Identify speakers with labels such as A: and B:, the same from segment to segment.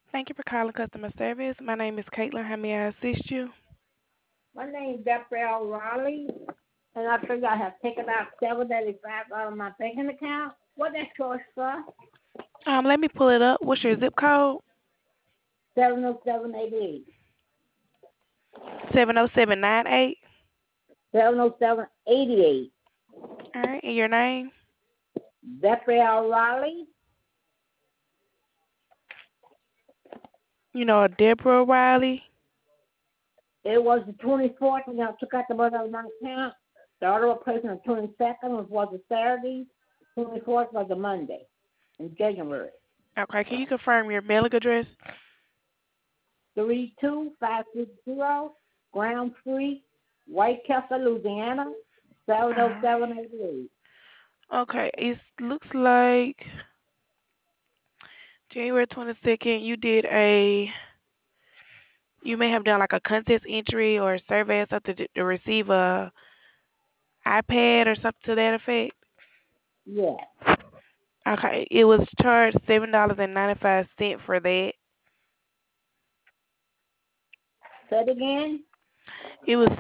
A: Thank you for calling customer service. My name is Caitlin. How may I assist you?
B: My name's Gabrielle Raleigh, and I think I have taken out $7.85 out of my banking account. What that cost for?
A: Let me pull it up. What's your zip code?
B: 70788.
A: 70798.
B: 70788.
A: All right, and your name?
B: Gabrielle Raleigh.
A: You know, Deborah Riley.
B: It was the 24th when I took out the money out of my account. The order was placed on the 22nd, was a Saturday. 24th was a Monday in January.
A: Okay, can you confirm your mailing address?
B: 32560 Ground Street, White Castle, Louisiana,
A: Uh,
B: 70788.
A: okay, it looks like January 22nd, you may have done like a contest entry or a survey or something to receive a iPad or something to that effect.
B: Yes.
A: Okay, it was charged $7.95 for that.
B: Say it again.
A: It was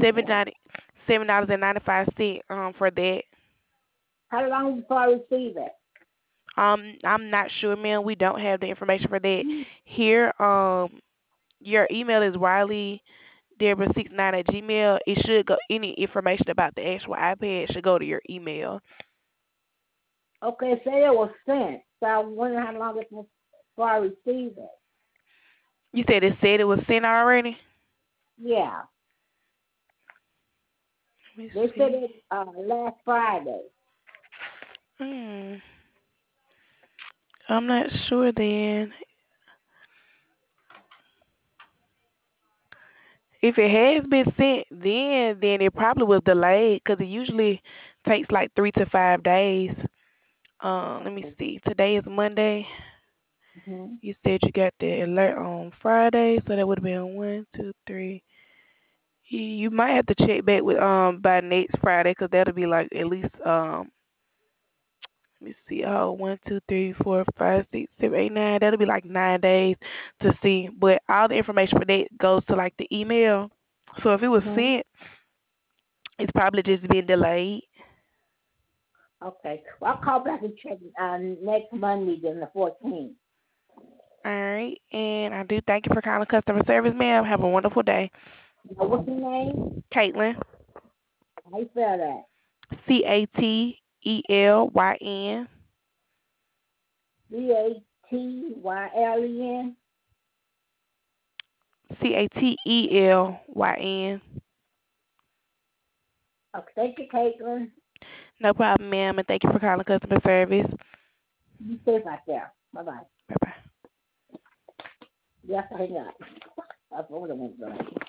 A: $7.95 for that.
B: How long before I receive it?
A: I'm not sure, ma'am. We don't have the information for that here. Your email is Riley Deborah69 at Gmail. It should go. Any information about the actual iPad should go to your email.
B: Okay, say it was sent. So I wonder how long it was before I receive it.
A: You said it was sent already.
B: Yeah.
A: Let me
B: They said
A: see.
B: it last Friday.
A: Hmm. I'm not sure then. If it has been sent, then it probably was delayed because it usually takes like 3 to 5 days. Let me
B: Okay.
A: see. Today is Monday.
B: Hmm.
A: You said you got the alert on Friday, so that would have been one, two, three. You might have to check back with by next Friday because that'll be like at least let me see. Oh, 1, 2, 3, 4, 5, 6, 7, 8, 9. That'll be like 9 days to see. But all the information for that goes to like the email. So if it was
B: Hmm.
A: sent, it's probably just been delayed.
B: Okay. Well, I'll call back and check next Monday, then the 14th.
A: All right. And I do thank you for calling customer service, ma'am. Have a wonderful day.
B: Now, what's your name?
A: Caitlin.
B: How you spell that?
A: Catelyn.
B: Catlyn.
A: Catelyn.
B: Okay, thank you, Caitlin.
A: No problem, ma'am. And thank you for calling customer service.
B: Be safe out there. Bye-bye.
A: Bye bye.
B: Yes, I hang up. That's what I'm going to